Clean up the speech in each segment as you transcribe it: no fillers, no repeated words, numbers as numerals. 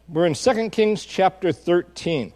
We're in 2 Kings chapter 13.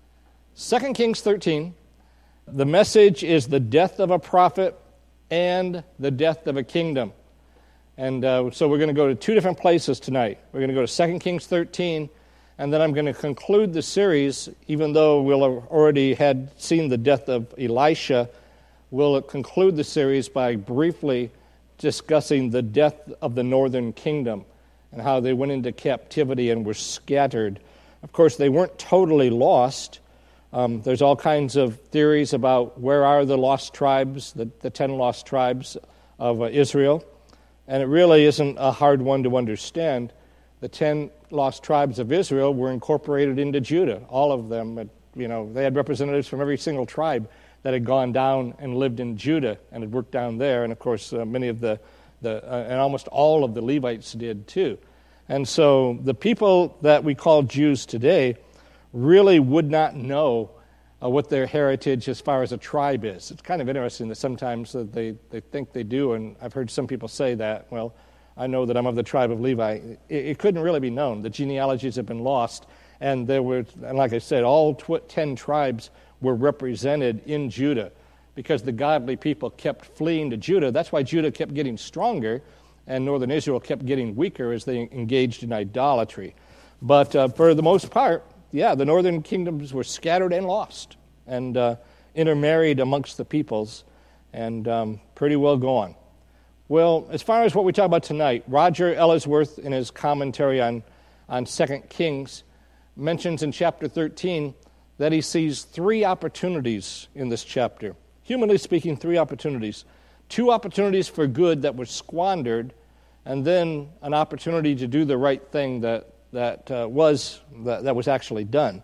2 Kings 13, the message is the death of a prophet and the death of a kingdom. And so we're going to go to two different places tonight. We're going to go to 2 Kings 13, and then I'm going to conclude the series, even though we'll have already had seen the death of Elisha, we'll conclude the series by briefly discussing the death of the northern kingdom and how they went into captivity and were scattered. Of course, they weren't totally lost. There's all kinds of theories about where are the lost tribes, the 10 lost tribes of Israel. And it really isn't a hard one to understand. The 10 lost tribes of Israel were incorporated into Judah. All of them, they had representatives from every single tribe that had gone down and lived in Judah and had worked down there. And of course, many of and almost all of the Levites did too. And so the people that we call Jews today really would not know what their heritage as far as a tribe is. It's kind of interesting that sometimes they think they do, and I've heard some people say that, well, I know that I'm of the tribe of Levi. It couldn't really be known. The genealogies have been lost, and like I said, all 10 tribes were represented in Judah, because the godly people kept fleeing to Judah. That's why Judah kept getting stronger, and northern Israel kept getting weaker as they engaged in idolatry. But for the most part, the northern kingdoms were scattered and lost, and intermarried amongst the peoples, and pretty well gone. Well, as far as what we talk about tonight, Roger Ellsworth, in his commentary on 2 Kings, mentions in chapter 13 that he sees three opportunities in this chapter. Humanly speaking, three opportunities. Two opportunities for good that were squandered, and then an opportunity to do the right thing that was actually done.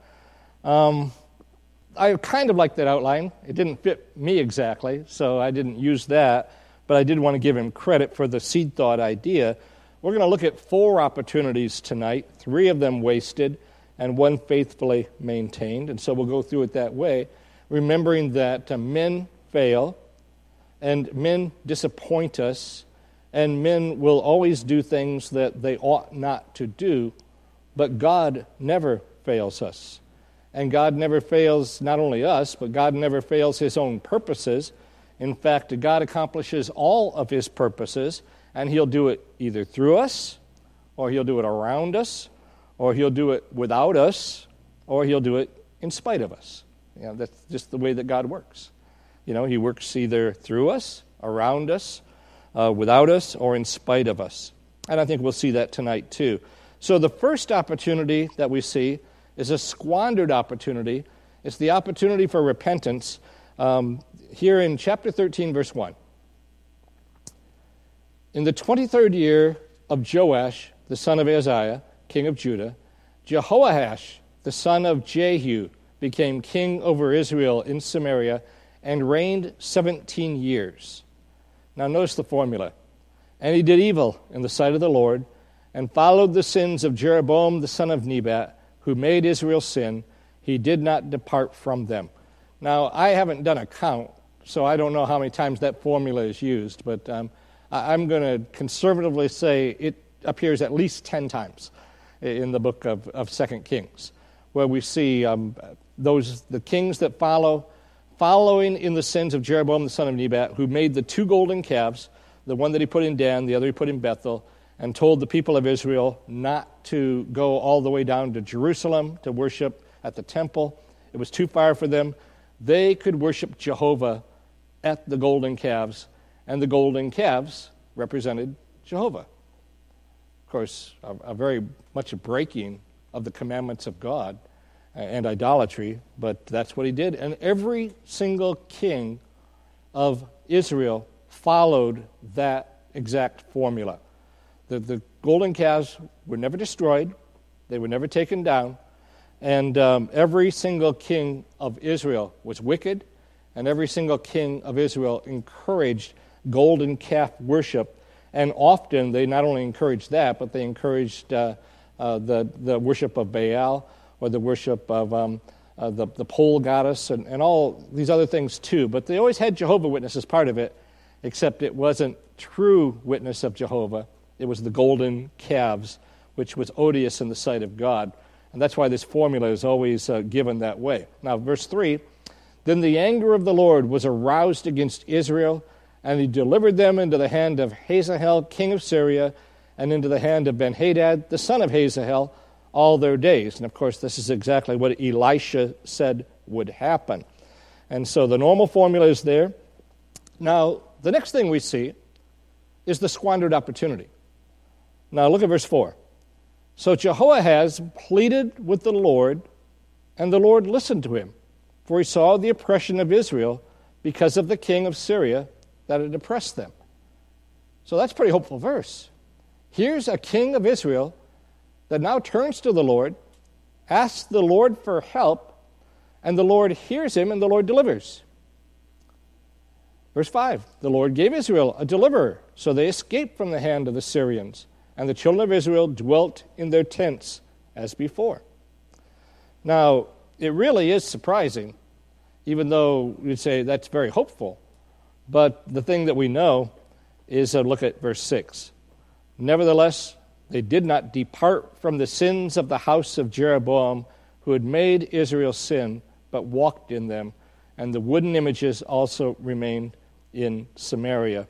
I kind of like that outline. It didn't fit me exactly, so I didn't use that, but I did want to give him credit for the seed thought idea. We're going to look at four opportunities tonight, three of them wasted, and one faithfully maintained, and so we'll go through it that way, remembering that men fail, and men disappoint us, and men will always do things that they ought not to do, but God never fails us. And God never fails not only us, but God never fails His own purposes. In fact, God accomplishes all of His purposes, and He'll do it either through us, or He'll do it around us, or He'll do it without us, or He'll do it in spite of us. That's just the way that God works. He works either through us, around us, without us, or in spite of us. And I think we'll see that tonight too. So the first opportunity that we see is a squandered opportunity. It's the opportunity for repentance. Here in chapter 13, verse 1. In the 23rd year of Joash, the son of Ahaziah, king of Judah, Jehoash, the son of Jehu, became king over Israel in Samaria and reigned 17 years. Now notice the formula. And he did evil in the sight of the Lord, and followed the sins of Jeroboam the son of Nebat, who made Israel sin. He did not depart from them. Now, I haven't done a count, so I don't know how many times that formula is used, but I'm going to conservatively say it appears at least 10 times in the book of 2 Kings, where we see the kings that following in the sins of Jeroboam the son of Nebat, who made the two golden calves, the one that he put in Dan, the other he put in Bethel, and told the people of Israel not to go all the way down to Jerusalem to worship at the temple. It was too far for them. They could worship Jehovah at the golden calves, and the golden calves represented Jehovah. Of course, a very much a breaking of the commandments of God and idolatry, but that's what he did. And every single king of Israel followed that exact formula. The golden calves were never destroyed. They were never taken down. And every single king of Israel was wicked, and every single king of Israel encouraged golden calf worship. And often they not only encouraged that, but they encouraged the worship of Baal, or the worship of the pole goddess, and all these other things too. But they always had Jehovah Witness as part of it, except it wasn't true witness of Jehovah. It was the golden calves, which was odious in the sight of God. And that's why this formula is always given that way. Now, verse 3, then the anger of the Lord was aroused against Israel, and he delivered them into the hand of Hazael, king of Syria, and into the hand of Ben-Hadad, the son of Hazael, all their days. And of course, this is exactly what Elisha said would happen. And so the normal formula is there. Now, the next thing we see is the squandered opportunity. Now, look at verse 4. So Jehoahaz pleaded with the Lord, and the Lord listened to him, for he saw the oppression of Israel because of the king of Syria that had oppressed them. So that's a pretty hopeful verse. Here's a king of Israel that now turns to the Lord, asks the Lord for help, and the Lord hears him and the Lord delivers. Verse 5, the Lord gave Israel a deliverer, so they escaped from the hand of the Syrians, and the children of Israel dwelt in their tents as before. Now, it really is surprising, even though you'd say that's very hopeful. But the thing that we know is, look at verse 6. Nevertheless, they did not depart from the sins of the house of Jeroboam, who had made Israel sin, but walked in them. And the wooden images also remained in Samaria.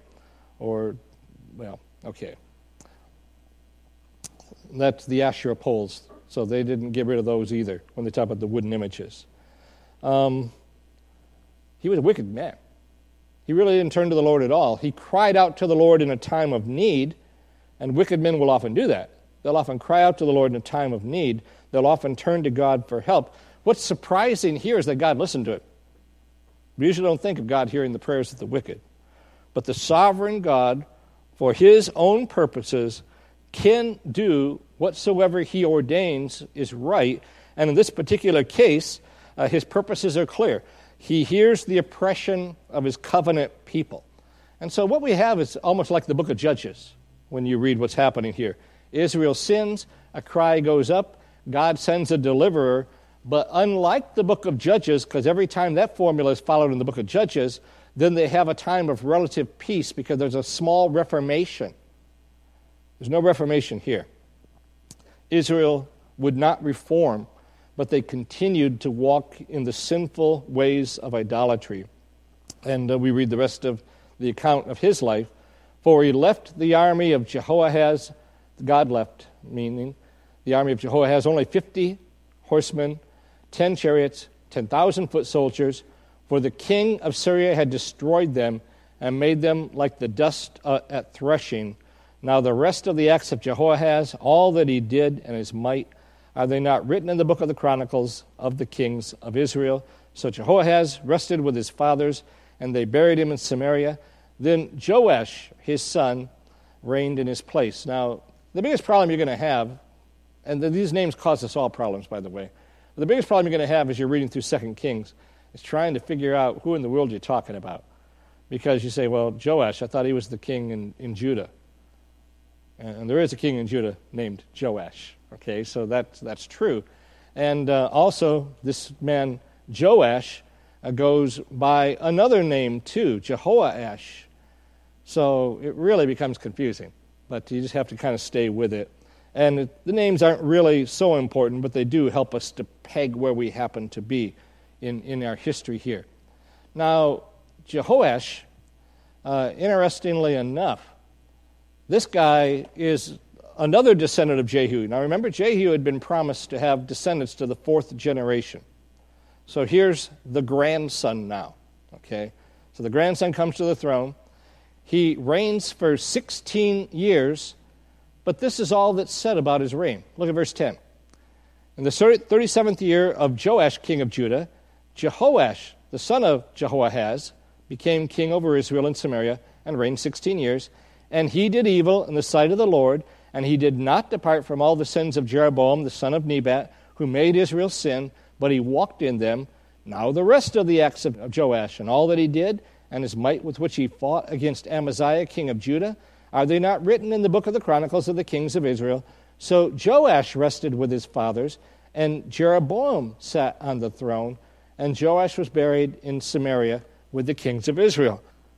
That's the Asherah poles. So they didn't get rid of those either when they talk about the wooden images. He was a wicked man. He really didn't turn to the Lord at all. He cried out to the Lord in a time of need, and wicked men will often do that. They'll often cry out to the Lord in a time of need. They'll often turn to God for help. What's surprising here is that God listened to it. We usually don't think of God hearing the prayers of the wicked. But the sovereign God, for his own purposes, can do whatsoever he ordains is right. And in this particular case, his purposes are clear. He hears the oppression of his covenant people. And so what we have is almost like the book of Judges when you read what's happening here. Israel sins, a cry goes up, God sends a deliverer. But unlike the book of Judges, because every time that formula is followed in the book of Judges, then they have a time of relative peace because there's a small reformation. There's no reformation here. Israel would not reform, but they continued to walk in the sinful ways of idolatry. And we read the rest of the account of his life. For he left the army of Jehoahaz, God left, meaning the army of Jehoahaz, only 50 horsemen, 10 chariots, 10,000 foot soldiers, for the king of Syria had destroyed them and made them like the dust at threshing. Now the rest of the acts of Jehoahaz, all that he did and his might, are they not written in the book of the Chronicles of the kings of Israel? So Jehoahaz rested with his fathers, and they buried him in Samaria. Then Joash, his son, reigned in his place. Now, the biggest problem you're going to have, and these names cause us all problems, by the way, but the biggest problem you're going to have as you're reading through 2 Kings is trying to figure out who in the world you're talking about. Because you say, well, Joash, I thought he was the king in Judah. And there is a king in Judah named Joash. Okay, so that's true. And also, this man, Joash, goes by another name too, Jehoash. So it really becomes confusing. But you just have to kind of stay with it. And the names aren't really so important, but they do help us to peg where we happen to be in our history here. Now, Jehoash, interestingly enough, this guy is another descendant of Jehu. Now remember, Jehu had been promised to have descendants to the 4th generation. So here's the grandson now. Okay, so the grandson comes to the throne. He reigns for 16 years, but this is all that's said about his reign. Look at verse 10. In the 37th year of Joash, king of Judah, Jehoash, the son of Jehoahaz, became king over Israel and Samaria and reigned 16 years. And he did evil in the sight of the Lord, and he did not depart from all the sins of Jeroboam, the son of Nebat, who made Israel sin, but he walked in them. Now the rest of the acts of Joash and all that he did, and his might with which he fought against Amaziah, king of Judah, are they not written in the book of the Chronicles of the kings of Israel? So Joash rested with his fathers, and Jeroboam sat on the throne, and Joash was buried in Samaria with the kings of Israel.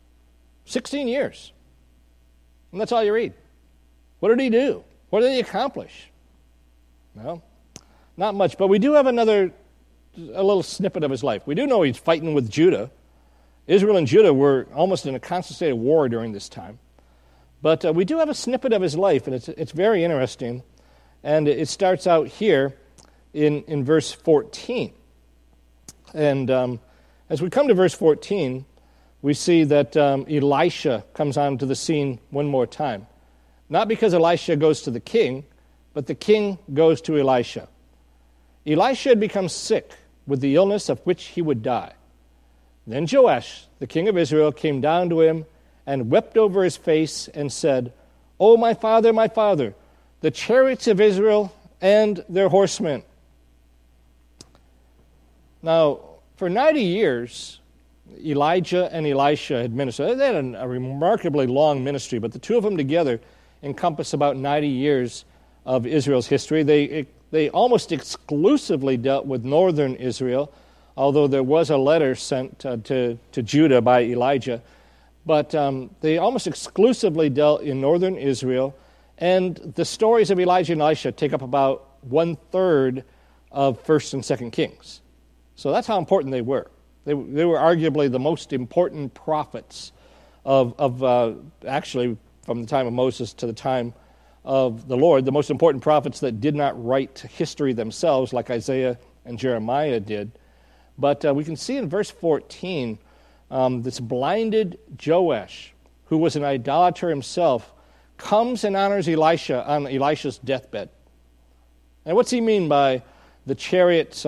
16 years. And that's all you read. What did he do? What did he accomplish? Well, Not much, but we do have a little snippet of his life. We do know he's fighting with Judah. Israel and Judah were almost in a constant state of war during this time. But we do have a snippet of his life, and it's very interesting. And it starts out here in verse 14. And as we come to verse 14, we see that Elisha comes onto the scene one more time. Not because Elisha goes to the king, but the king goes to Elisha. Elisha had become sick with the illness of which he would die. Then Joash, the king of Israel, came down to him and wept over his face and said, "O my father, the chariots of Israel and their horsemen." Now, for 90 years, Elijah and Elisha had ministered. They had a remarkably long ministry, but the two of them together encompass about 90 years of Israel's history. They almost exclusively dealt with northern Israel, although there was a letter sent to Judah by Elijah. But they almost exclusively dealt in northern Israel, and the stories of Elijah and Elisha take up about 1/3 of 1st and 2nd Kings. So that's how important they were. They were arguably the most important prophets of actually from the time of Moses to the time of the Lord, the most important prophets that did not write history themselves like Isaiah and Jeremiah did. But we can see in verse 14, this blinded Joash, who was an idolater himself, comes and honors Elisha on Elisha's deathbed. And what's he mean by the chariots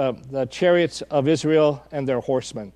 of Israel and their horsemen?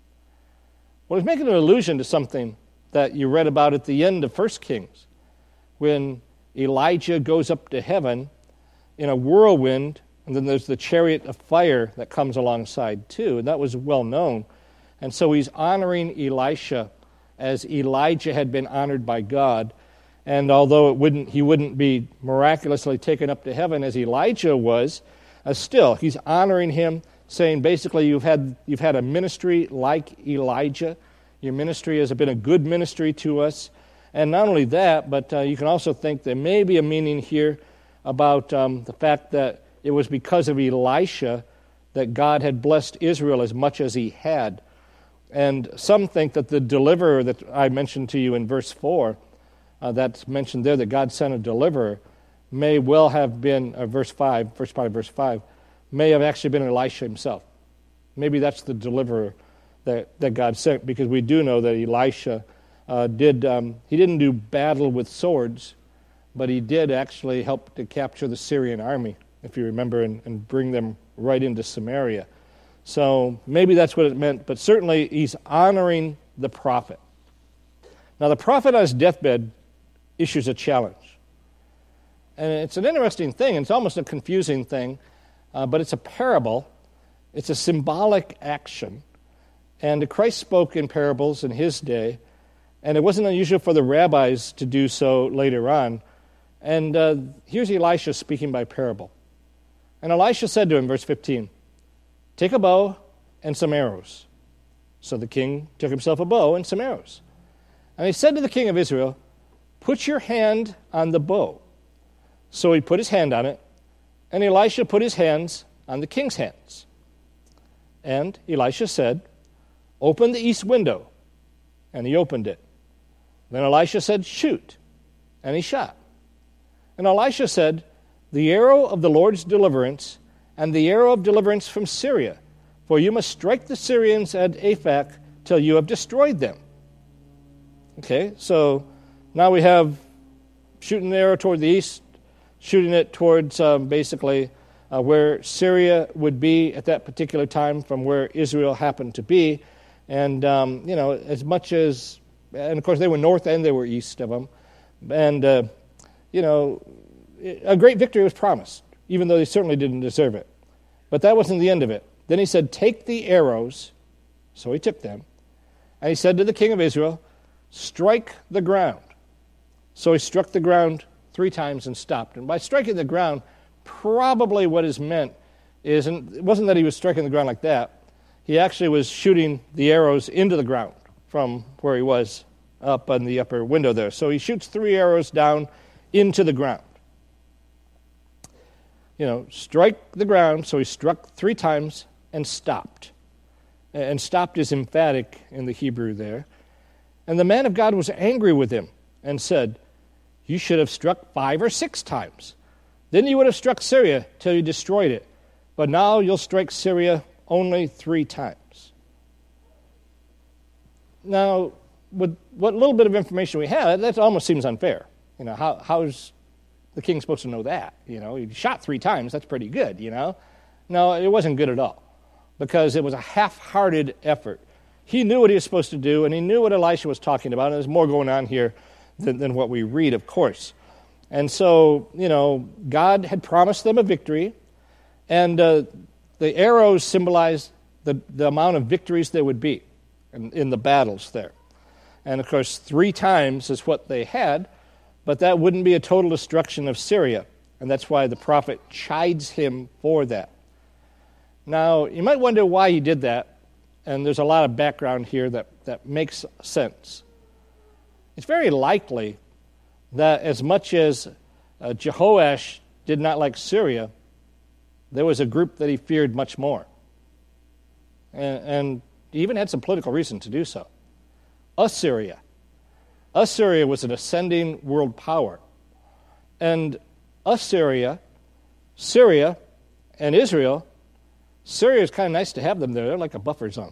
Well, he's making an allusion to something that you read about at the end of 1 Kings, when Elijah goes up to heaven in a whirlwind, and then there's the chariot of fire that comes alongside too, and that was well known. And so he's honoring Elisha as Elijah had been honored by God. And although he wouldn't be miraculously taken up to heaven as Elijah was, still he's honoring him, saying basically you've had a ministry like Elijah. Your ministry has been a good ministry to us. And not only that, but you can also think there may be a meaning here about the fact that it was because of Elisha that God had blessed Israel as much as he had. And some think that the deliverer that I mentioned to you in verse 4, that's mentioned there, that God sent a deliverer, may well have been, first part of verse 5, may have actually been Elisha himself. Maybe that's the deliverer that God sent, because we do know that Elisha he didn't do battle with swords, but he did actually help to capture the Syrian army, if you remember, and bring them right into Samaria. So maybe that's what it meant, but certainly he's honoring the prophet. Now the prophet on his deathbed issues a challenge. And it's an interesting thing, and it's almost a confusing thing, but it's a parable. It's a symbolic action. And Christ spoke in parables in his day, and it wasn't unusual for the rabbis to do so later on. And here's Elisha speaking by parable. And Elisha said to him, verse 15, "Take a bow and some arrows." So the king took himself a bow and some arrows. And he said to the king of Israel, "Put your hand on the bow." So he put his hand on it, and Elisha put his hands on the king's hands. And Elisha said, "Open the east window." And he opened it. Then Elisha said, "Shoot." And he shot. And Elisha said, "The arrow of the Lord's deliverance, and the arrow of deliverance from Syria, for you must strike the Syrians at Aphek till you have destroyed them." Okay, so now we have shooting the arrow toward the east, shooting it towards basically where Syria would be at that particular time from where Israel happened to be. And, as much as, and of course they were north and they were east of them. And, a great victory was promised, even though they certainly didn't deserve it. But that wasn't the end of it. Then he said, "Take the arrows." So he took them. And he said to the king of Israel, "Strike the ground." So he struck the ground 3 times and stopped. And by striking the ground, probably what is meant is, and it wasn't that he was striking the ground like that. He actually was shooting the arrows into the ground from where he was up on the upper window there. So he shoots 3 arrows down into the ground. strike the ground. So he struck 3 times and stopped. And stopped is emphatic in the Hebrew there. And the man of God was angry with him and said, "You should have struck 5 or 6 times. Then you would have struck Syria till you destroyed it. But now you'll strike Syria only 3 times." Now, with what little bit of information we have, that almost seems unfair. How's the king supposed to know that? He shot 3 times, that's pretty good, No, it wasn't good at all, because it was a half-hearted effort. He knew what he was supposed to do, and he knew what Elisha was talking about, and there's more going on here than what we read, of course. And so, God had promised them a victory, and the arrows symbolized the amount of victories there would be in the battles there. And, of course, 3 times is what they had, but that wouldn't be a total destruction of Syria, and that's why the prophet chides him for that. Now, you might wonder why he did that, and there's a lot of background here that makes sense. It's very likely that as much as Jehoash did not like Syria, there was a group that he feared much more. And he even had some political reason to do so. Assyria. Assyria was an ascending world power. And Assyria, Syria, and Israel, Syria is kind of nice to have them there. They're like a buffer zone.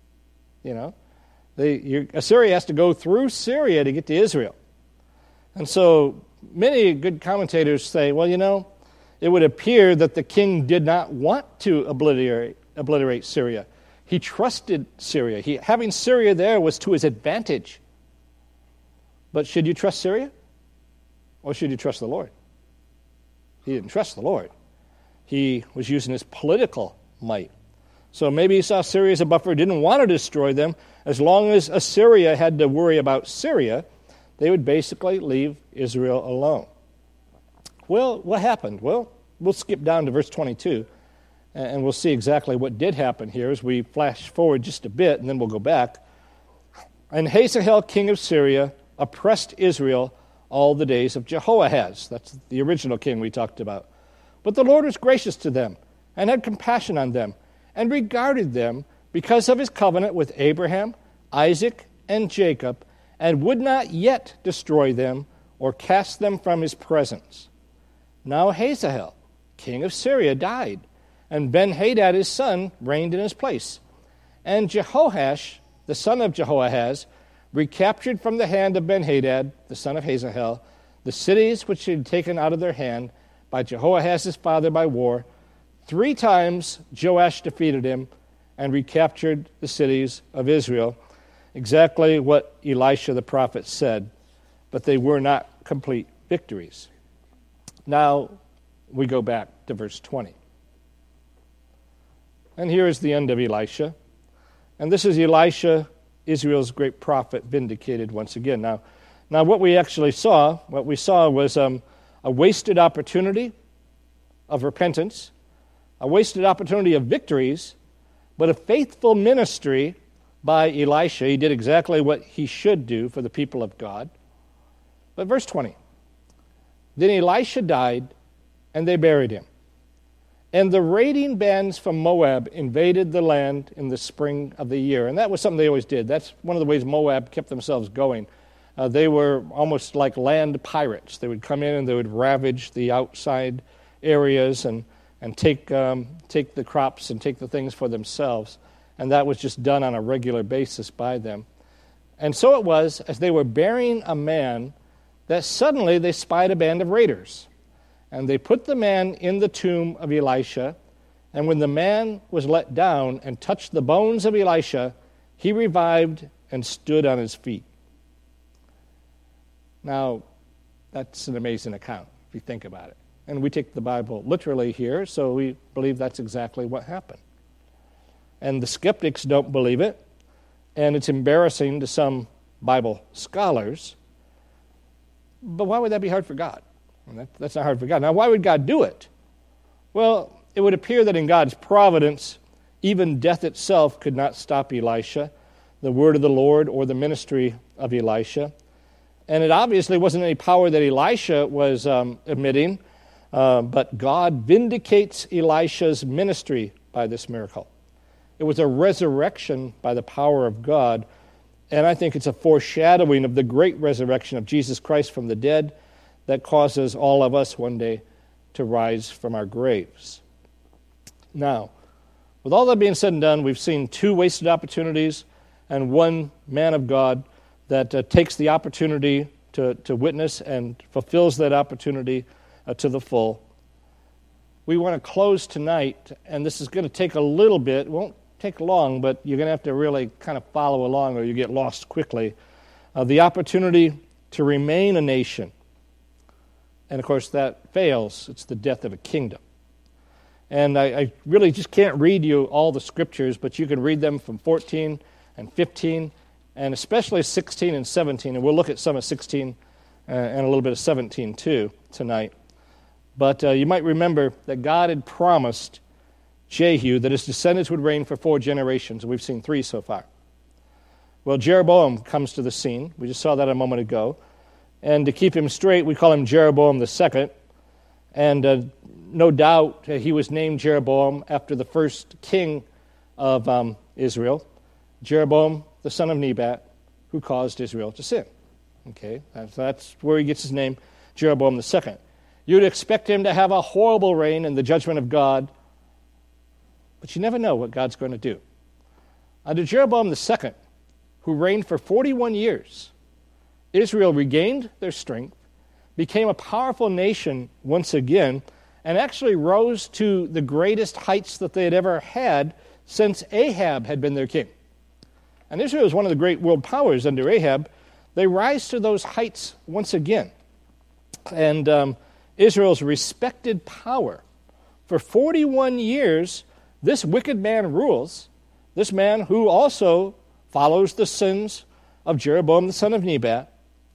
Assyria has to go through Syria to get to Israel. And so many good commentators say, well, it would appear that the king did not want to obliterate Syria. He trusted Syria. Having Syria there was to his advantage. But should you trust Syria? Or should you trust the Lord? He didn't trust the Lord. He was using his political might. So maybe he saw Syria as a buffer, didn't want to destroy them. As long as Assyria had to worry about Syria, they would basically leave Israel alone. Well, what happened? Well, we'll skip down to verse 22, and we'll see exactly what did happen here as we flash forward just a bit, and then we'll go back. And Hazael, king of Syria, oppressed Israel all the days of Jehoahaz. That's the original king we talked about. But the Lord was gracious to them, and had compassion on them, and regarded them because of his covenant with Abraham, Isaac, and Jacob, and would not yet destroy them or cast them from his presence. Now Hazael, king of Syria, died, and Ben-Hadad his son reigned in his place. And Jehoash, the son of Jehoahaz, recaptured from the hand of Ben-Hadad, the son of Hazael, the cities which he had taken out of their hand by Jehoahaz his father by war. 3 times Joash defeated him and recaptured the cities of Israel. Exactly what Elisha the prophet said, but they were not complete victories. Now we go back to verse 20. And here is the end of Elisha. And this is Elisha, Israel's great prophet, vindicated once again. Now what we saw was a wasted opportunity of repentance, a wasted opportunity of victories, but a faithful ministry by Elisha. He did exactly what he should do for the people of God. But verse 20, then Elisha died, and they buried him. And the raiding bands from Moab invaded the land in the spring of the year. And that was something they always did. That's one of the ways Moab kept themselves going. They were almost like land pirates. They would come in and they would ravage the outside areas and take the crops and take the things for themselves. And that was just done on a regular basis by them. And so it was, as they were burying a man, that suddenly they spied a band of raiders. And they put the man in the tomb of Elisha, and when the man was let down and touched the bones of Elisha, he revived and stood on his feet. Now, that's an amazing account, if you think about it. And we take the Bible literally here, so we believe that's exactly what happened. And the skeptics don't believe it, and it's embarrassing to some Bible scholars. But why would that be hard for God? That's not hard for God. Now, why would God do it? Well, it would appear that in God's providence, even death itself could not stop Elisha, the word of the Lord, or the ministry of Elisha. And it obviously wasn't any power that Elisha was emitting. but God vindicates Elisha's ministry by this miracle. It was a resurrection by the power of God, and I think it's a foreshadowing of the great resurrection of Jesus Christ from the dead that causes all of us one day to rise from our graves. Now, with all that being said and done, we've seen 2 wasted opportunities and 1 man of God that takes the opportunity to witness and fulfills that opportunity to the full. We want to close tonight, and this is going to take a little bit. It won't take long, but you're going to have to really kind of follow along or you get lost quickly. The opportunity to remain a nation. And, of course, that fails. It's the death of a kingdom. And I really just can't read you all the scriptures, but you can read them from 14 and 15, and especially 16 and 17. And we'll look at some of 16 and a little bit of 17 too tonight. But you might remember that God had promised Jehu that his descendants would reign for 4 generations, and we've seen 3 so far. Well, Jeroboam comes to the scene. We just saw that a moment ago. And to keep him straight, we call him Jeroboam II. And no doubt he was named Jeroboam after the first king of Israel, Jeroboam, the son of Nebat, who caused Israel to sin. Okay, that's where he gets his name, Jeroboam II. You'd expect him to have a horrible reign in the judgment of God, but you never know what God's going to do. Under Jeroboam II, who reigned for 41 years, Israel regained their strength, became a powerful nation once again, and actually rose to the greatest heights that they had ever had since Ahab had been their king. And Israel is one of the great world powers under Ahab. They rise to those heights once again. And Israel's respected power. For 41 years, this wicked man rules, this man who also follows the sins of Jeroboam the son of Nebat.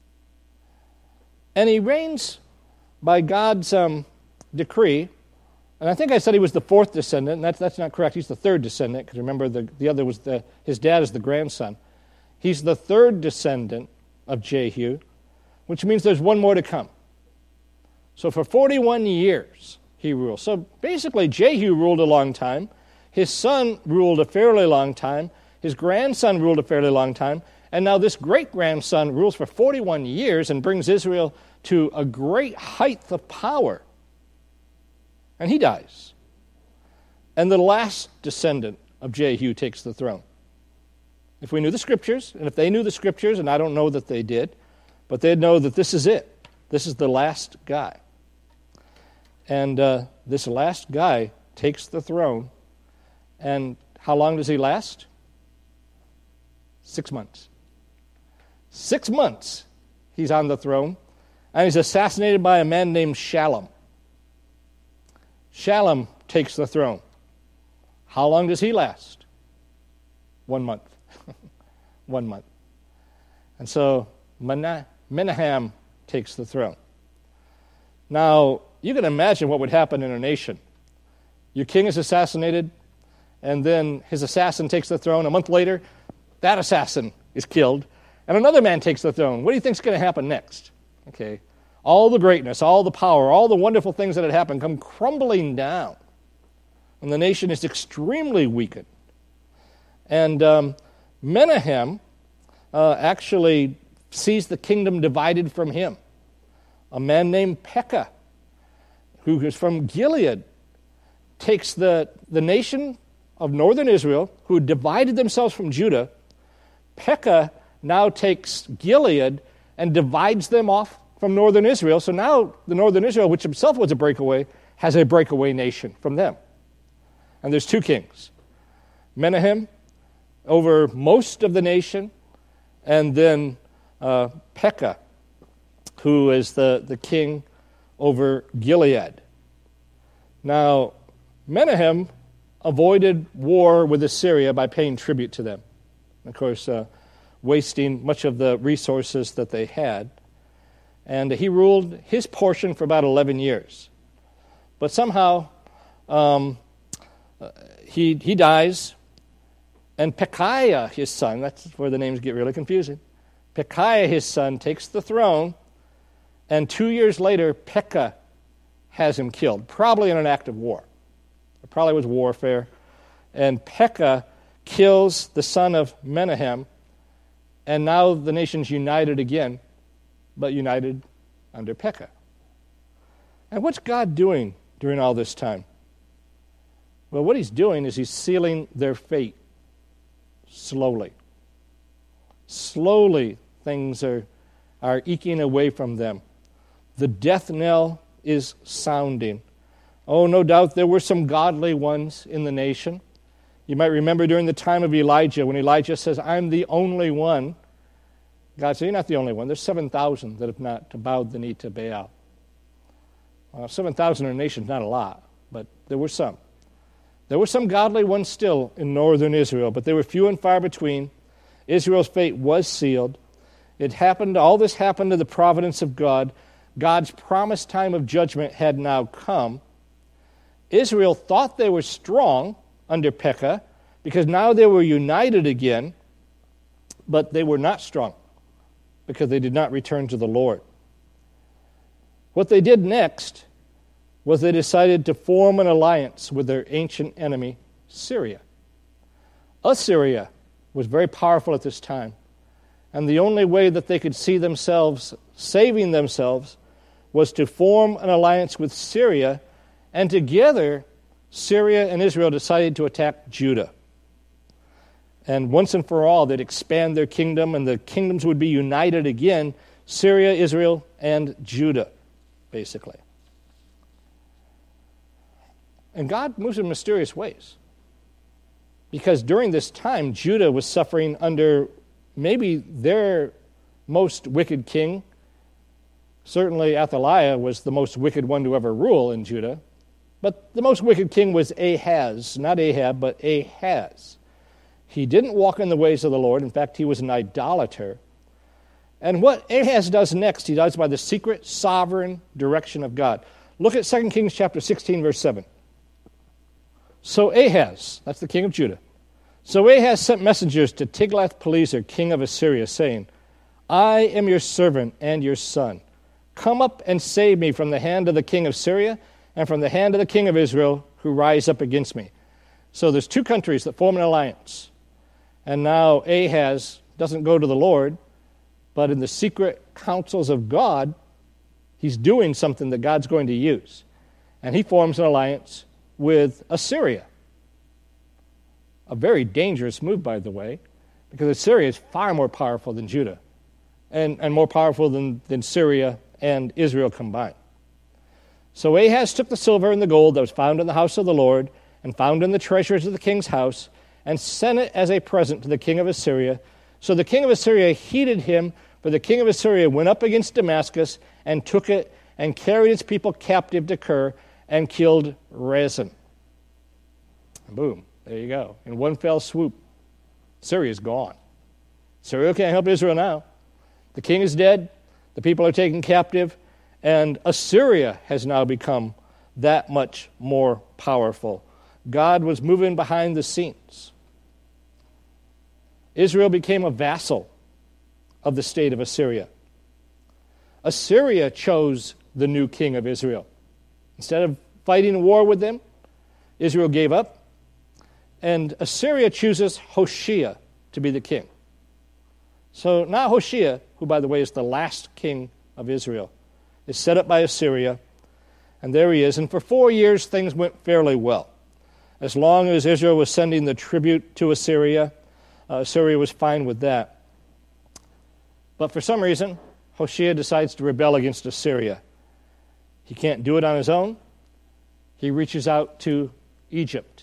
And he reigns by God's decree. And I think I said he was the 4th descendant, and that's not correct. He's the 3rd descendant, because remember the other was his dad is the grandson. He's the 3rd descendant of Jehu, which means there's 1 more to come. So for 41 years he ruled. So basically Jehu ruled a long time. His son ruled a fairly long time. His grandson ruled a fairly long time. And now this great-grandson rules for 41 years and brings Israel to a great height of power. And he dies. And the last descendant of Jehu takes the throne. If we knew the Scriptures, and if they knew the Scriptures, and I don't know that they did, but they'd know that this is it. This is the last guy. And this last guy takes the throne. And how long does he last? 6 months. 6 months he's on the throne, and he's assassinated by a man named Shallum. Shallum takes the throne. How long does he last? 1 month. 1 month. And so Menahem takes the throne. Now, you can imagine what would happen in a nation. Your king is assassinated, and then his assassin takes the throne. A month later, that assassin is killed, and another man takes the throne. What do you think is going to happen next? Okay, all the greatness, all the power, all the wonderful things that had happened come crumbling down, and the nation is extremely weakened. And Menahem actually sees the kingdom divided from him. A man named Pekah, who is from Gilead, takes the nation of northern Israel, who had divided themselves from Judah. Pekah now takes Gilead and divides them off from northern Israel. So now the northern Israel, which himself was a breakaway, has a breakaway nation from them. And there's 2 kings. Menahem over most of the nation, and then Pekah, who is the king over Gilead. Now, Menahem avoided war with Assyria by paying tribute to them. Of course, wasting much of the resources that they had. And he ruled his portion for about 11 years. But somehow, he dies, and Pekahiah, his son, that's where the names get really confusing. Pekahiah, his son, takes the throne, and 2 years later, Pekah has him killed, probably in an act of war. It probably was warfare. And Pekah kills the son of Menahem, and now the nation's united again, but united under Pekah. And what's God doing during all this time? Well, what he's doing is he's sealing their fate slowly. Slowly, things are eking away from them. The death knell is sounding. Oh, no doubt there were some godly ones in the nation. You might remember during the time of Elijah, when Elijah says, I'm the only one. God said, you're not the only one. There's 7,000 that have not bowed the knee to Baal. 7,000 in a nation is not a lot, but there were some. There were some godly ones still in northern Israel, but they were few and far between. Israel's fate was sealed. All this happened to the providence of God. God's promised time of judgment had now come. Israel thought they were strong under Pekah because now they were united again, but they were not strong because they did not return to the Lord. What they did next was they decided to form an alliance with their ancient enemy, Syria. Assyria was very powerful at this time, and the only way that they could see themselves saving themselves was to form an alliance with Syria, and together Syria and Israel decided to attack Judah. And once and for all, they'd expand their kingdom, and the kingdoms would be united again, Syria, Israel, and Judah, basically. And God moves in mysterious ways. Because during this time, Judah was suffering under maybe their most wicked king. Certainly Athaliah was the most wicked one to ever rule in Judah. But the most wicked king was Ahaz, not Ahab, but Ahaz. He didn't walk in the ways of the Lord. In fact, he was an idolater. And what Ahaz does next, he does by the secret, sovereign direction of God. Look at 2 Kings chapter 16, verse 7. So Ahaz, that's the king of Judah, so Ahaz sent messengers to Tiglath-Pileser, king of Assyria, saying, I am your servant and your son. Come up and save me from the hand of the king of Syria and from the hand of the king of Israel who rise up against me. So there's two countries that form an alliance. And now Ahaz doesn't go to the Lord, but in the secret counsels of God, he's doing something that God's going to use. And he forms an alliance with Assyria. A very dangerous move, by the way, because Assyria is far more powerful than Judah and more powerful than Syria and Israel combined. So Ahaz took the silver and the gold that was found in the house of the Lord and found in the treasures of the king's house and sent it as a present to the king of Assyria. So the king of Assyria heeded him, for the king of Assyria went up against Damascus and took it and carried its people captive to Kir and killed Rezin. Boom, there you go. In one fell swoop, Syria's gone. Syria can't help Israel now. The king is dead, the people are taken captive, and Assyria has now become that much more powerful. God was moving behind the scenes. Israel became a vassal of the state of Assyria. Assyria chose the new king of Israel. Instead of fighting a war with them, Israel gave up, and Assyria chooses Hoshea to be the king. So now Hoshea, who by the way is the last king of Israel, is set up by Assyria, and there he is. And for 4 years, things went fairly well. As long as Israel was sending the tribute to Assyria, Assyria was fine with that. But for some reason, Hoshea decides to rebel against Assyria. He can't do it on his own. He reaches out to Egypt.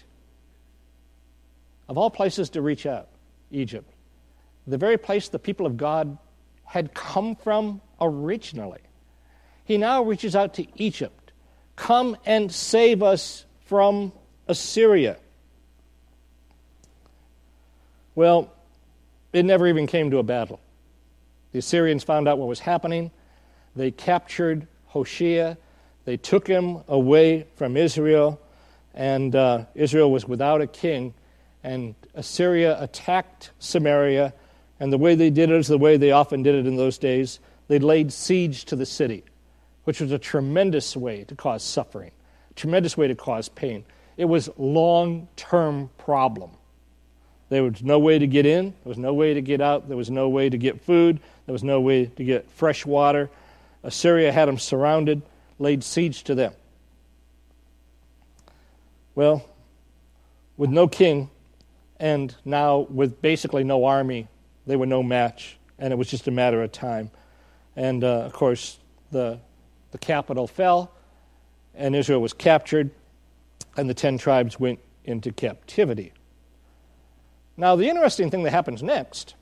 Of all places to reach out, Egypt. The very place the people of God had come from originally. He now reaches out to Egypt. Come and save us from Assyria. Well, it never even came to a battle. The Assyrians found out what was happening. They captured Hoshea. They took him away from Israel, and Israel was without a king. And Assyria attacked Samaria, and the way they did it is the way they often did it in those days. They laid siege to the city. which was a tremendous way to cause suffering, tremendous way to cause pain. It was long-term problem. There was no way to get in. There was no way to get out. There was no way to get food. There was no way to get fresh water. Assyria had them surrounded, laid siege to them. Well, with no king and now with basically no army, they were no match, and it was just a matter of time. And, of course, the capital fell, and Israel was captured, and the 10 tribes went into captivity. Now, the interesting thing that happens next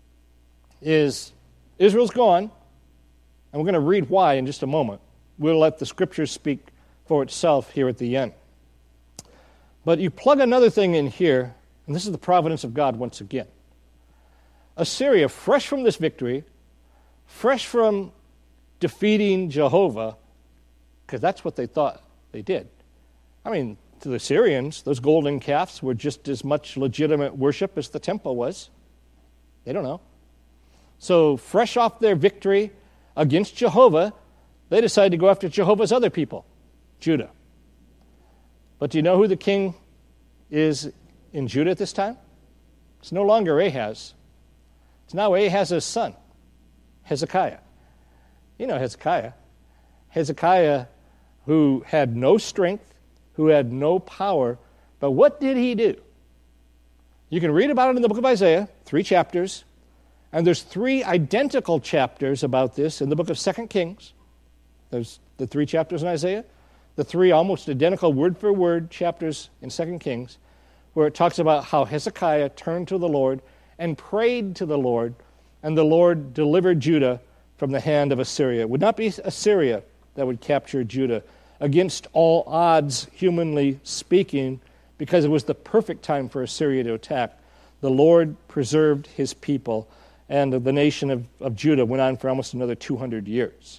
is Israel's gone, and we're going to read why in just a moment. We'll let the Scriptures speak for itself here at the end. But you plug another thing in here, and this is the providence of God once again. Assyria, fresh from this victory, fresh from defeating Jehovah, because that's what they thought they did. I mean, to the Syrians, those golden calves were just as much legitimate worship as the temple was. They don't know. So fresh off their victory against Jehovah, they decided to go after Jehovah's other people, Judah. But do you know who the king is in Judah at this time? It's no longer Ahaz. It's now Ahaz's son, Hezekiah. You know Hezekiah. Hezekiah, who had no strength, who had no power, but what did he do? You can read about it in the book of Isaiah, 3 chapters, and there's 3 identical chapters about this in the book of 2 Kings. There's the 3 chapters in Isaiah, the 3 almost identical word-for-word chapters in 2 Kings, where it talks about how Hezekiah turned to the Lord and prayed to the Lord, and the Lord delivered Judah from the hand of Assyria. It would not be Assyria that would capture Judah against all odds, humanly speaking, because it was the perfect time for Assyria to attack. The Lord preserved his people, and the nation of Judah went on for almost another 200 years.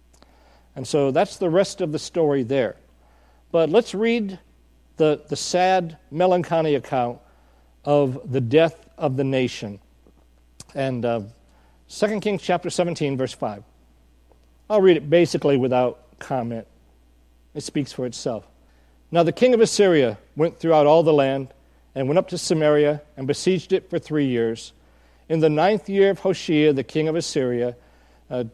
And so that's the rest of the story there. But let's read the sad, melancholy account of the death of the nation. And 2 Kings chapter 17, verse 5. I'll read it basically without comment. It speaks for itself. Now the king of Assyria went throughout all the land and went up to Samaria and besieged it for 3 years. In the 9th year of Hoshea, the king of Assyria, in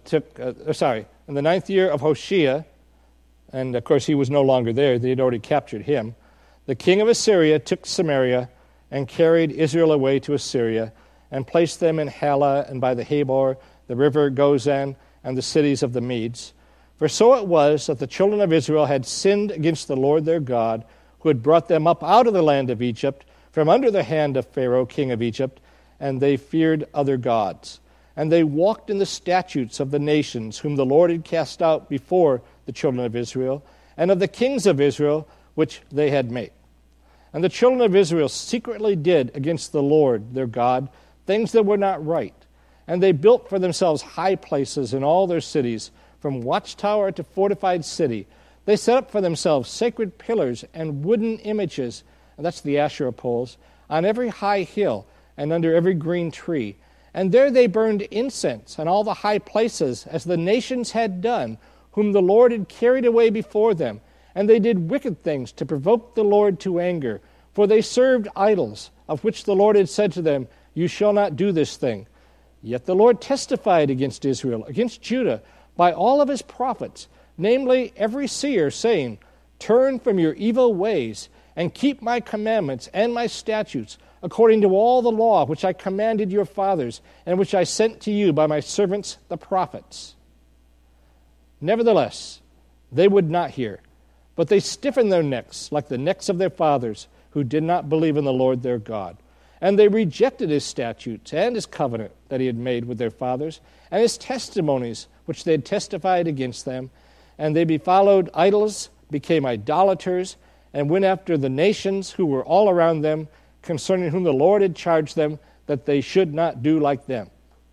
the 9th year of Hoshea, and of course he was no longer there, they had already captured him, the king of Assyria took Samaria and carried Israel away to Assyria and placed them in Halah and by the Habor, the river Gozan, and the cities of the Medes. For so it was that the children of Israel had sinned against the Lord their God, who had brought them up out of the land of Egypt, from under the hand of Pharaoh, king of Egypt, and they feared other gods. And they walked in the statutes of the nations whom the Lord had cast out before the children of Israel, and of the kings of Israel which they had made. And the children of Israel secretly did against the Lord their God things that were not right. And they built for themselves high places in all their cities, from watchtower to fortified city. They set up for themselves sacred pillars and wooden images, and that's the Asherah poles, on every high hill and under every green tree. And there they burned incense on all the high places, as the nations had done, whom the Lord had carried away before them. And they did wicked things to provoke the Lord to anger. For they served idols, of which the Lord had said to them, You shall not do this thing. Yet the Lord testified against Israel, against Judah, by all of his prophets, namely every seer, saying, Turn from your evil ways, and keep my commandments and my statutes, according to all the law which I commanded your fathers, and which I sent to you by my servants the prophets. Nevertheless, they would not hear, but they stiffened their necks like the necks of their fathers, who did not believe in the Lord their God. And they rejected his statutes and his covenant that he had made with their fathers, and his testimonies which they had testified against them. And they befollowed idols, became idolaters, and went after the nations who were all around them, concerning whom the Lord had charged them that they should not do like them.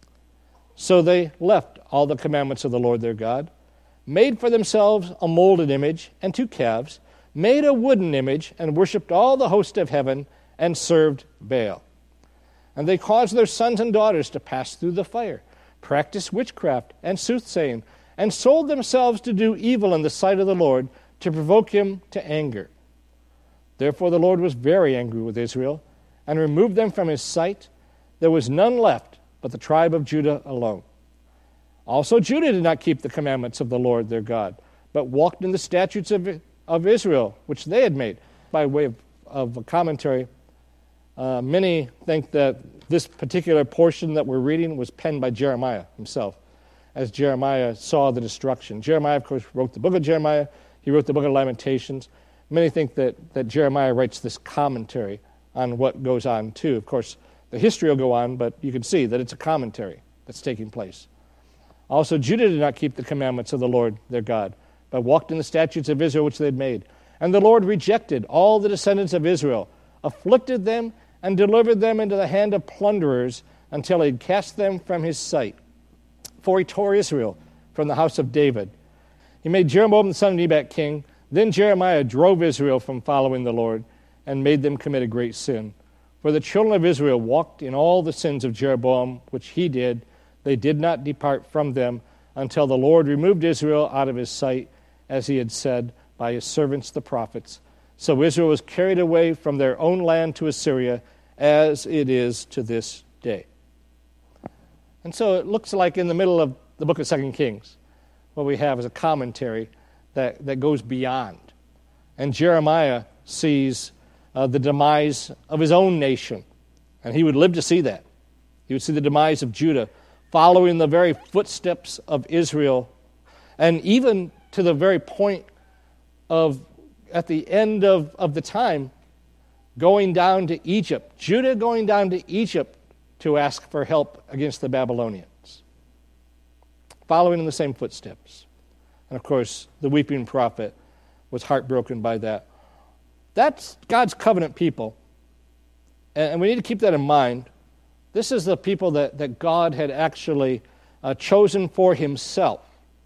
So they left all the commandments of the Lord their God, made for themselves a molded image and 2 calves, made a wooden image, and worshipped all the host of heaven, and served Baal. And they caused their sons and daughters to pass through the fire, practiced witchcraft and soothsaying, and sold themselves to do evil in the sight of the Lord, to provoke him to anger. Therefore the Lord was very angry with Israel, and removed them from his sight. There was none left but the tribe of Judah alone. Also Judah did not keep the commandments of the Lord their God, but walked in the statutes of Israel, which they had made. By way of a commentary, many think that this particular portion that we're reading was penned by Jeremiah himself, as Jeremiah saw the destruction. Jeremiah, of course, wrote the book of Jeremiah. He wrote the book of Lamentations. Many think that Jeremiah writes this commentary on what goes on, too. Of course, the history will go on, but you can see that it's a commentary that's taking place. Also, Judah did not keep the commandments of the Lord their God, but walked in the statutes of Israel which they had made. And the Lord rejected all the descendants of Israel, afflicted them, and delivered them into the hand of plunderers until he had cast them from his sight. For he tore Israel from the house of David. He made Jeroboam the son of Nebat king. Then Jeremiah drove Israel from following the Lord and made them commit a great sin. For the children of Israel walked in all the sins of Jeroboam, which he did. They did not depart from them until the Lord removed Israel out of his sight, as he had said by his servants the prophets. So Israel was carried away from their own land to Assyria, as it is to this day. And so it looks like in the middle of the book of 2 Kings, what we have is a commentary that goes beyond. And Jeremiah sees the demise of his own nation, and he would live to see that. He would see the demise of Judah, following the very footsteps of Israel, and even to the very point of, at the end of the time, going down to Egypt. Judah going down to Egypt to ask for help against the Babylonians, following in the same footsteps. And of course, the weeping prophet was heartbroken by that. That's God's covenant people, and we need to keep that in mind. This is the people that God had actually chosen for himself.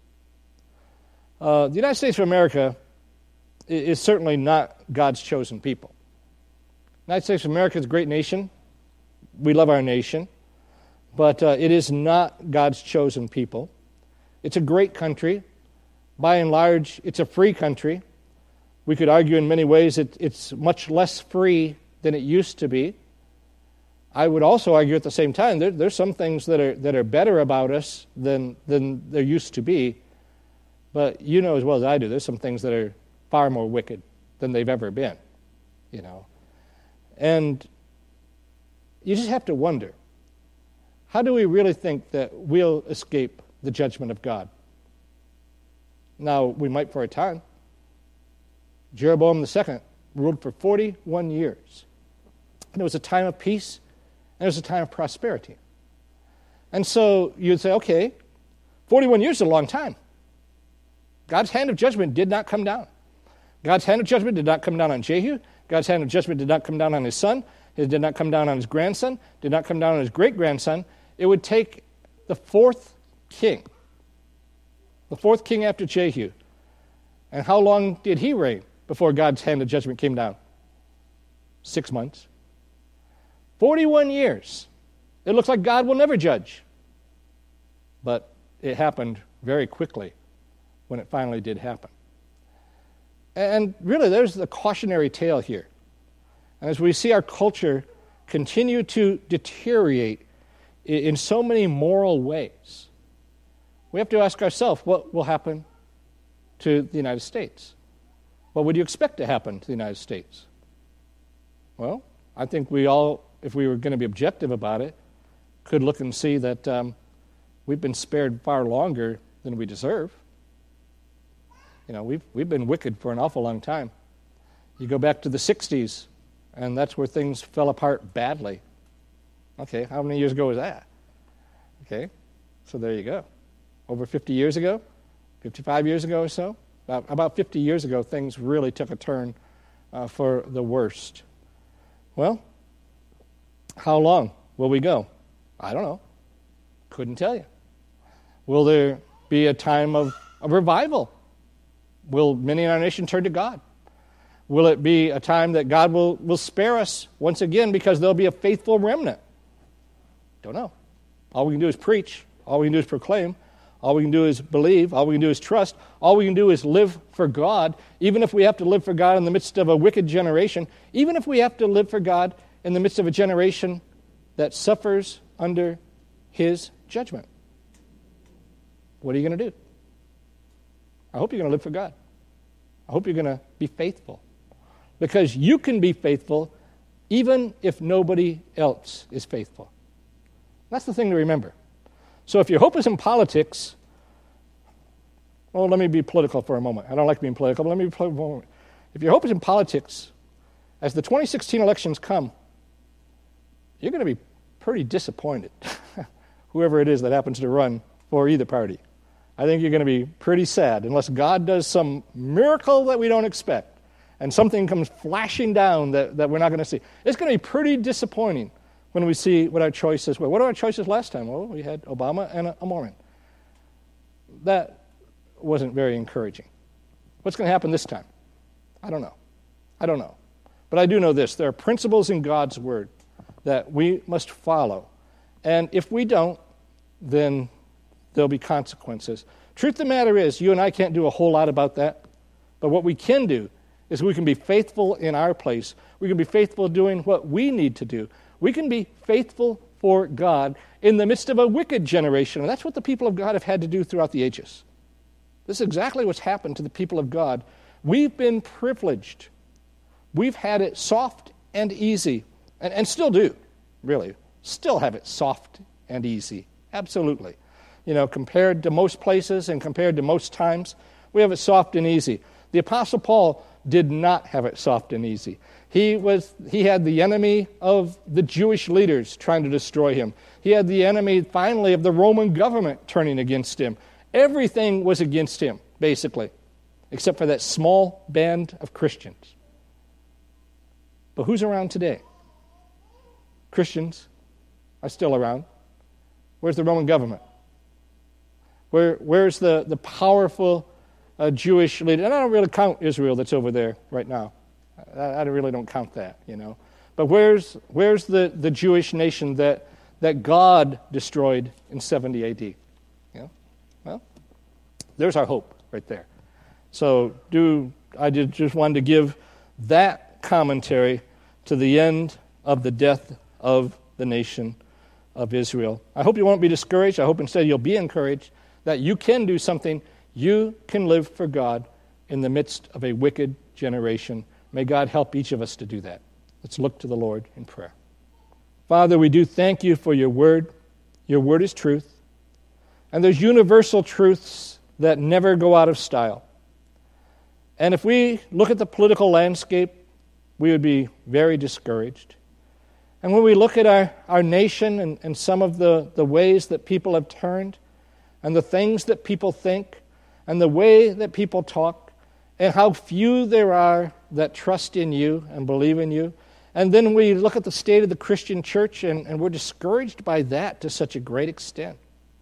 The United States of America is certainly not God's chosen people. The United States of America is a great nation. We love our nation. But it is not God's chosen people. It's a great country. By and large, it's a free country. We could argue in many ways it's much less free than it used to be. I would also argue at the same time there's some things that are better about us than there used to be. But you know as well as I do, there's some things that are far more wicked than they've ever been, you know. And you just have to wonder, how do we really think that we'll escape the judgment of God? Now, we might for a time. Jeroboam II ruled for 41 years. And it was a time of peace, and it was a time of prosperity. And so you'd say, okay, 41 years is a long time. God's hand of judgment did not come down. God's hand of judgment did not come down on Jehu. God's hand of judgment did not come down on his son. It did not come down on his grandson. Did not come down on his great-grandson. It would take the fourth king after Jehu. And how long did he reign before God's hand of judgment came down? 6 months. 41 years. It looks like God will never judge. But it happened very quickly when it finally did happen. And really, there's the cautionary tale here. And as we see our culture continue to deteriorate in so many moral ways, we have to ask ourselves, what will happen to the United States? What would you expect to happen to the United States? Well, I think we all, if we were going to be objective about it, could look and see that we've been spared far longer than we deserve. You know, we've been wicked for an awful long time. You go back to the 60s, and that's where things fell apart badly. Okay, how many years ago was that? Okay, so there you go. Over 50 years ago, 55 years ago or so, about 50 years ago, things really took a turn for the worst. Well, how long will we go? I don't know. Couldn't tell you. Will there be a time of revival? Will many in our nation turn to God? Will it be a time that God will spare us once again because there'll be a faithful remnant? Don't know. All we can do is preach. All we can do is proclaim. All we can do is believe. All we can do is trust. All we can do is live for God, even if we have to live for God in the midst of a wicked generation, even if we have to live for God in the midst of a generation that suffers under His judgment. What are you going to do? I hope you're going to live for God. I hope you're going to be faithful. Because you can be faithful even if nobody else is faithful. That's the thing to remember. So if your hope is in politics, well, let me be political for a moment. I don't like being political, but let me be political for a moment. If your hope is in politics, as the 2016 elections come, you're going to be pretty disappointed, whoever it is that happens to run for either party. I think you're going to be pretty sad unless God does some miracle that we don't expect and something comes flashing down that we're not going to see. It's going to be pretty disappointing when we see what our choices were. What were our choices last time? Well, we had Obama and a Mormon. That wasn't very encouraging. What's going to happen this time? I don't know. But I do know this. There are principles in God's Word that we must follow. And if we don't, then there'll be consequences. Truth of the matter is, you and I can't do a whole lot about that. But what we can do is we can be faithful in our place. We can be faithful doing what we need to do. We can be faithful for God in the midst of a wicked generation. And that's what the people of God have had to do throughout the ages. This is exactly what's happened to the people of God. We've been privileged. We've had it soft and easy, and still do, really. Still have it soft and easy, absolutely. Compared to most places and compared to most times, we have it soft and easy. The Apostle Paul did not have it soft and easy. He had the enemy of the Jewish leaders trying to destroy him. He had the enemy, finally, of the Roman government turning against him. Everything was against him, basically, except for that small band of Christians. But who's around today? Christians are still around. Where's the Roman government? Where's the powerful Jewish leader? And I don't really count Israel that's over there right now. I really don't count that, But where's the Jewish nation that God destroyed in 70 A.D.? Well, there's our hope right there. So I just wanted to give that commentary to the end of the death of the nation of Israel. I hope you won't be discouraged. I hope instead you'll be encouraged that you can do something. You can live for God in the midst of a wicked generation. May God help each of us to do that. Let's look to the Lord in prayer. Father, we do thank you for your word. Your word is truth. And there's universal truths that never go out of style. And if we look at the political landscape, we would be very discouraged. And when we look at our nation and some of the ways that people have turned, and the things that people think, and the way that people talk, and how few there are that trust in you and believe in you, and then we look at the state of the Christian church, and we're discouraged by that to such a great extent.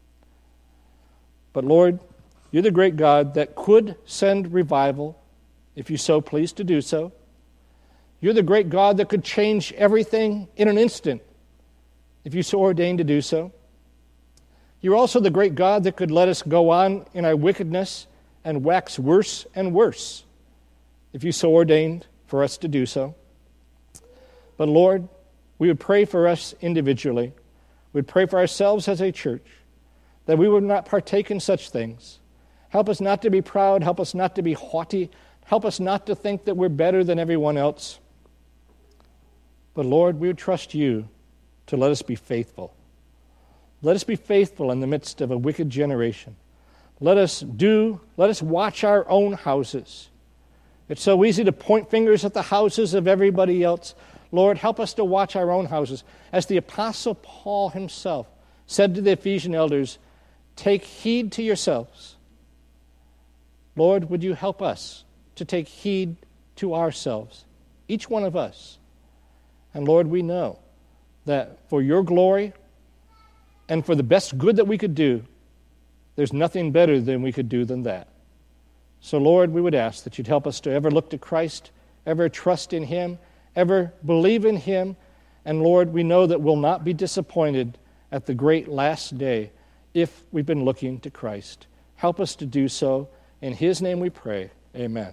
But Lord, you're the great God that could send revival, if you so please to do so. You're the great God that could change everything in an instant, if you so ordained to do so. You're also the great God that could let us go on in our wickedness and wax worse and worse, if you so ordained for us to do so. But Lord, we would pray for us individually. We'd pray for ourselves as a church, that we would not partake in such things. Help us not to be proud. Help us not to be haughty. Help us not to think that we're better than everyone else. But Lord, we would trust you to let us be faithful. Let us be faithful in the midst of a wicked generation. Let us watch our own houses. It's so easy to point fingers at the houses of everybody else. Lord, help us to watch our own houses. As the Apostle Paul himself said to the Ephesian elders, take heed to yourselves. Lord, would you help us to take heed to ourselves, each one of us. And Lord, we know that for your glory and for the best good that we could do, there's nothing better than we could do than that. So Lord, we would ask that you'd help us to ever look to Christ, ever trust in him, ever believe in him. And Lord, we know that we'll not be disappointed at the great last day if we've been looking to Christ. Help us to do so. In his name we pray. Amen.